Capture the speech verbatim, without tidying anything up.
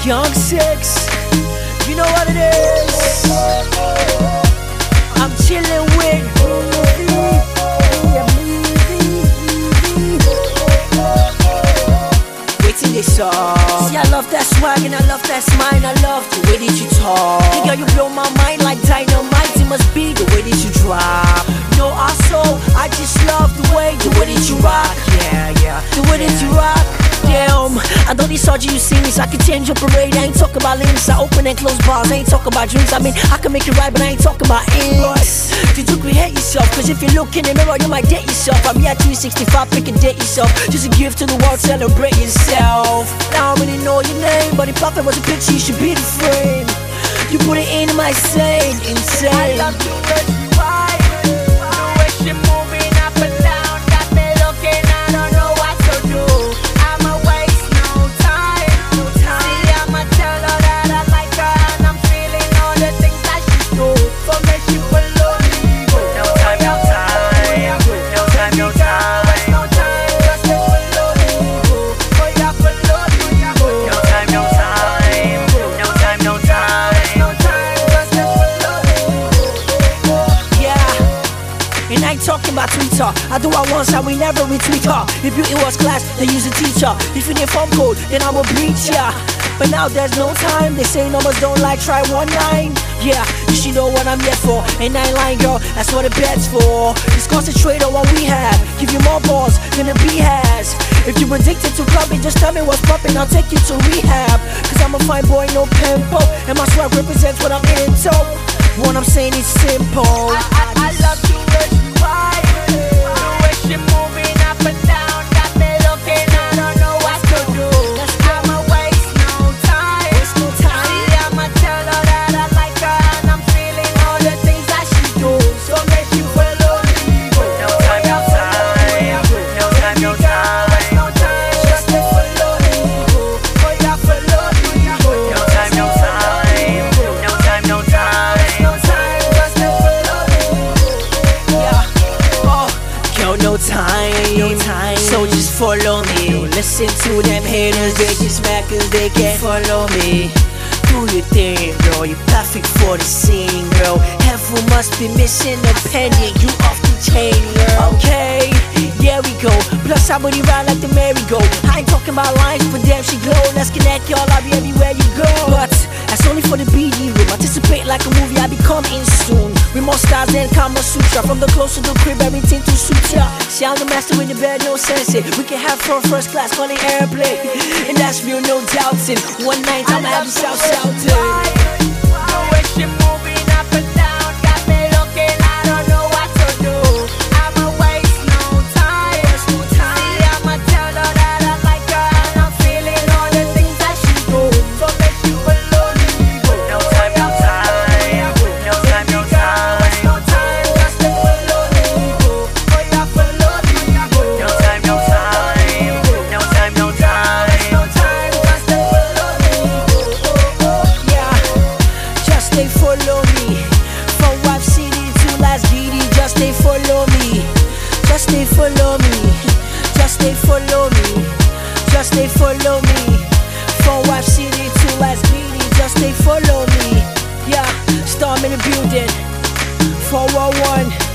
Young Six, you know what it is. I'm chillin' with waiting this up. See, I love that swag and I love that smile. I love the way that you talk. Hey girl, you blow my mind like dynamite. It must be the way that you drop. No, also, I just love the way, the way that you rock. Yeah, yeah, the way that you rock. Damn, I know these soldiers you see me, so I can change your parade. I ain't talking about links, I open and close bars. I ain't talking about dreams, I mean, I can make it right, but I ain't talking about inks. Did you create yourself? Cause if you look in the mirror, you might date yourself. I'm here three sixty-five, pick and date yourself. Just a gift to the world, celebrate yourself. I don't really know your name, but if perfect was a picture, you should be the frame. You put it in my sane, insane. I love the way you ride, the way she moving up and down. Got me looking, I don't know what to do. I'ma waste no time, no time. See, I'ma tell her that I like her, and I'm feeling all the things that she do. So make she follow me, go. No time, no time, no time, no time. No time, just to follow me, go. Oh yeah, follow me, go. No time, no time, no time, no time. And I ain't talking about Twitter. I do it once and we never retweet her. If beauty was class, they use a teacher. If you need phone code, then I will breach ya. But now there's no time. They say numbers don't like, try one line. Yeah, you should know what I'm here for. And I ain't lying, girl, that's what the bed's for. Just concentrate on what we have. Give you more balls than the bee has. If you're addicted to clubbing, just tell me what's popping. I'll take you to rehab. Cause I'm a fine boy, no pimple. And my swag represents what I'm into. What I'm saying is simple. I, I, I love you as you ride, the way she moving up and down. Got me looking, I don't know what to do. I'ma waste no time. Waste no time. See, I'ma tell her that I like her, and I'm feeling all the things that she do. So make you follow me, go. No time, no time, no time, no time. No time, just to follow me, go. Oh yeah, follow me, go. No time, no time, no time, no time. No time, no time, so just follow me. Don't listen to them haters, they just mad cause they can't follow me. Do your thing, girl, you're perfect for the scene, girl. Heaven must be missing a penny, you off the chain, girl. Okay, there we go, plus I booty ride like the merry-go. I ain't talking about lines, but damn she glow. Let's connect, y'all, I'll be everywhere you go. But that's only for the B D room. Anticipate like a movie, I be coming soon. With more stars than Kama Sutra. From the close to the crib, everything to suit ya. See, I'm the master in the bed, no sensei. We can have fun first class on the airplane. And that's real, no doubting. One night, I'ma have you south shouting. The way she moving up and down. Got me looking, I don't know what to do. I'ma waste no time. No time. See, I'ma tell her that I like her, and I'm feeling all the things that she do. So make you follow me, go. No time, no time, no time, no time. No time, just to follow me, go. Oh yeah, follow me, go. No time, no time, no time, no time. No time, just to follow me, go. Yeah, just they follow me. From Wap City to Las Gidi, just they follow me. Just they follow me. Just they follow me. Just they follow me. From Wap City to Las Gidi, just they follow me. Yeah, Storm in the building. four one one.